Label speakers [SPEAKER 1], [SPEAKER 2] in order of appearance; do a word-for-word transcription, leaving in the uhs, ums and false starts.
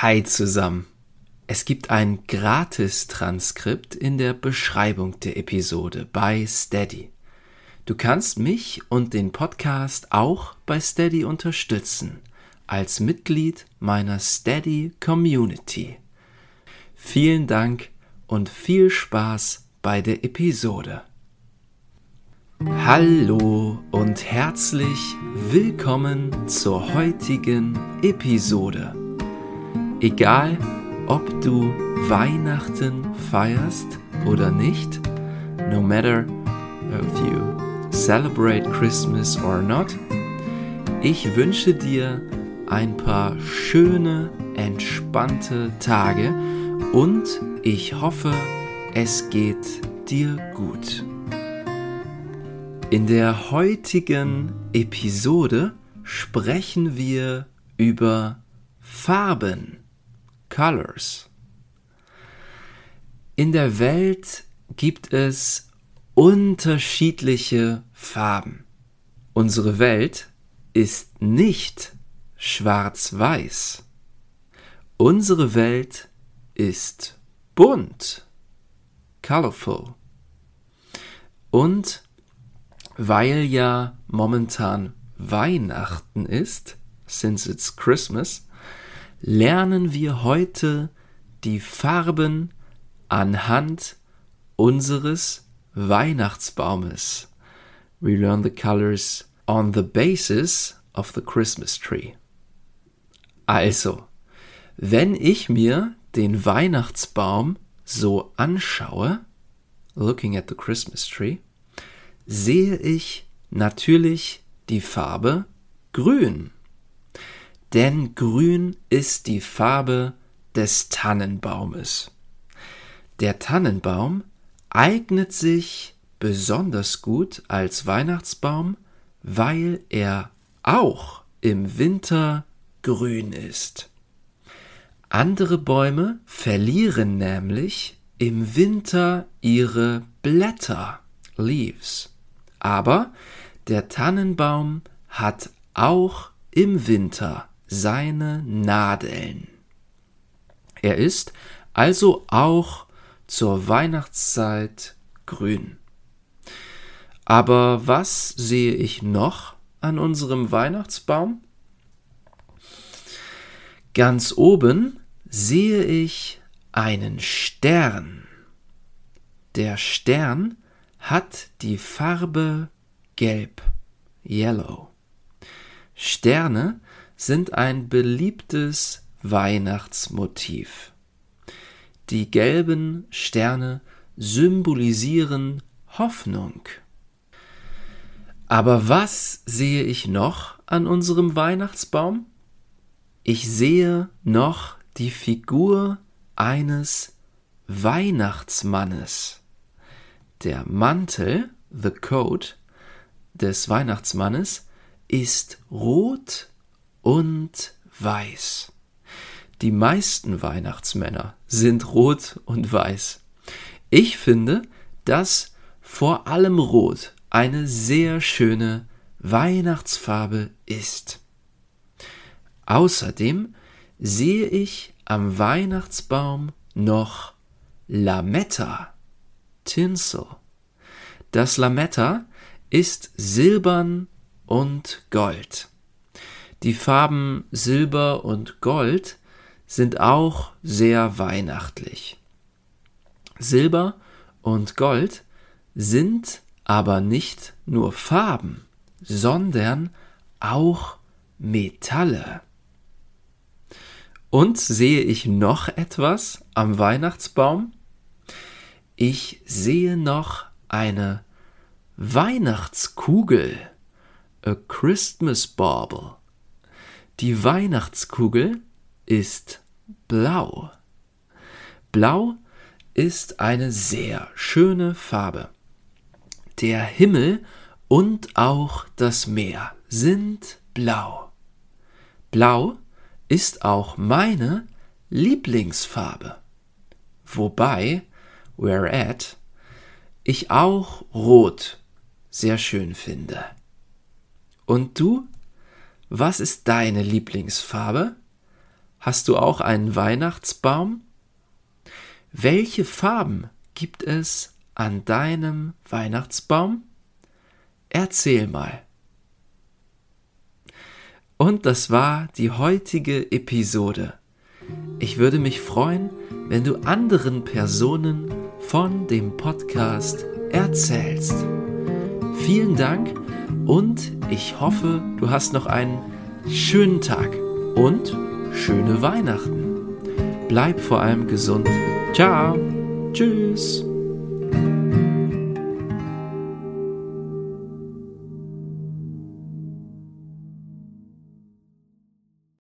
[SPEAKER 1] Hi zusammen. Es gibt ein Gratis-Transkript in der Beschreibung der Episode bei Steady. Du kannst mich und den Podcast auch bei Steady unterstützen, als Mitglied meiner Steady Community. Vielen Dank und viel Spaß bei der Episode. Hallo und herzlich willkommen zur heutigen Episode. Egal, ob du Weihnachten feierst oder nicht, no matter if you celebrate Christmas or not, ich wünsche dir ein paar schöne, entspannte Tage und ich hoffe, es geht dir gut. In der heutigen Episode sprechen wir über Farben. Colors. In der Welt gibt es unterschiedliche Farben. Unsere Welt ist nicht schwarz-weiß. Unsere Welt ist bunt, colorful. Und weil ja momentan Weihnachten ist, since it's Christmas, lernen wir heute die Farben anhand unseres Weihnachtsbaumes. We learn the colors on the basis of the Christmas tree. Also, wenn ich mir den Weihnachtsbaum so anschaue, looking at the Christmas tree, sehe ich natürlich die Farbe grün. Denn grün ist die Farbe des Tannenbaumes. Der Tannenbaum eignet sich besonders gut als Weihnachtsbaum, weil er auch im Winter grün ist. Andere Bäume verlieren nämlich im Winter ihre Blätter, Leaves. Aber der Tannenbaum hat auch im Winter seine Nadeln. Er ist also auch zur Weihnachtszeit grün. Aber was sehe ich noch an unserem Weihnachtsbaum? Ganz oben sehe ich einen Stern. Der Stern hat die Farbe gelb, yellow. Sterne sind ein beliebtes Weihnachtsmotiv. Die gelben Sterne symbolisieren Hoffnung. Aber was sehe ich noch an unserem Weihnachtsbaum? Ich sehe noch die Figur eines Weihnachtsmannes. Der Mantel, the coat, des Weihnachtsmannes ist rot und weiß. Die meisten Weihnachtsmänner sind rot und weiß. Ich finde, dass vor allem Rot eine sehr schöne Weihnachtsfarbe ist. Außerdem sehe ich am Weihnachtsbaum noch Lametta, Tinsel. Das Lametta ist silbern und Gold. Die Farben Silber und Gold sind auch sehr weihnachtlich. Silber und Gold sind aber nicht nur Farben, sondern auch Metalle. Und sehe ich noch etwas am Weihnachtsbaum? Ich sehe noch eine Weihnachtskugel, a Christmas bauble. Die Weihnachtskugel ist blau. Blau ist eine sehr schöne Farbe. Der Himmel und auch das Meer sind blau. Blau ist auch meine Lieblingsfarbe. Wobei, whereat, ich auch Rot sehr schön finde. Und du? Was ist deine Lieblingsfarbe? Hast du auch einen Weihnachtsbaum? Welche Farben gibt es an deinem Weihnachtsbaum? Erzähl mal. Und das war die heutige Episode. Ich würde mich freuen, wenn du anderen Personen von dem Podcast erzählst. Vielen Dank und ich hoffe, du hast noch einen schönen Tag und schöne Weihnachten. Bleib vor allem gesund. Ciao. Tschüss.